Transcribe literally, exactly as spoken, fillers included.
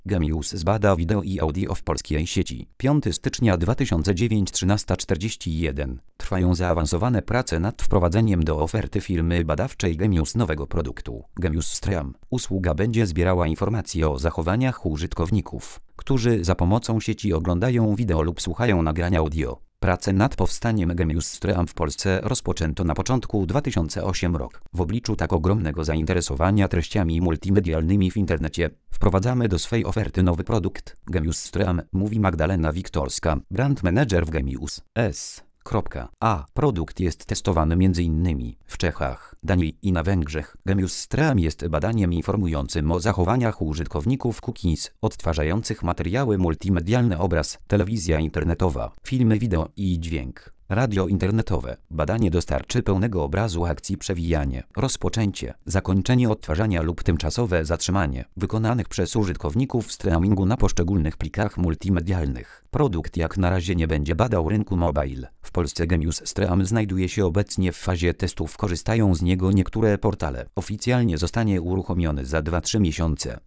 Gemius zbada wideo i audio w polskiej sieci. piątego stycznia dwa tysiące dziewiątego, trzynasta czterdzieści jeden. Trwają zaawansowane prace nad wprowadzeniem do oferty firmy badawczej Gemius nowego produktu. Gemius Stream. Usługa będzie zbierała informacje o zachowaniach użytkowników, którzy za pomocą sieci oglądają wideo lub słuchają nagrania audio. Prace nad powstaniem Gemius Stream w Polsce rozpoczęto na początku dwa tysiące ósmego roku. W obliczu tak ogromnego zainteresowania treściami multimedialnymi w internecie, wprowadzamy do swej oferty nowy produkt, Gemius Stream, mówi Magdalena Wiktorska, brand manager w Gemius. S. A. Produkt jest testowany między innymi w Czechach, Danii i na Węgrzech. Gemius Stream jest badaniem informującym o zachowaniach użytkowników cookies, odtwarzających materiały multimedialne, obraz, telewizja internetowa, filmy wideo i dźwięk, radio internetowe. Badanie dostarczy pełnego obrazu akcji przewijanie, rozpoczęcie, zakończenie odtwarzania lub tymczasowe zatrzymanie, wykonanych przez użytkowników streamingu na poszczególnych plikach multimedialnych. Produkt jak na razie nie będzie badał rynku mobile. W Polsce Gemius Stream znajduje się obecnie w fazie testów. Korzystają z niego niektóre portale. Oficjalnie zostanie uruchomiony za dwa trzy miesiące.